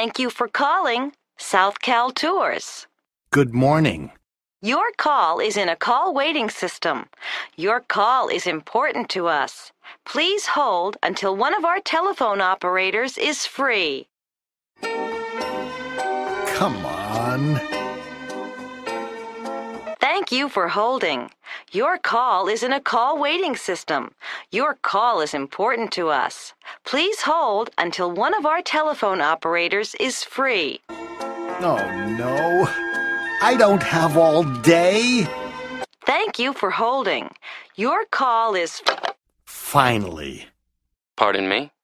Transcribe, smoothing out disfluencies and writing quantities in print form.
Thank you for calling South Cal Tours. Good morning. Your call is in a call waiting system. Your call is important to us. Please hold until one of our telephone operators is free. Come on. Thank you for holding. Your call is in a call waiting system. Your call is important to us. Please hold until one of our telephone operators is free. Oh, no. I don't have all day. Thank you for holding. Your call is... Finally. Pardon me?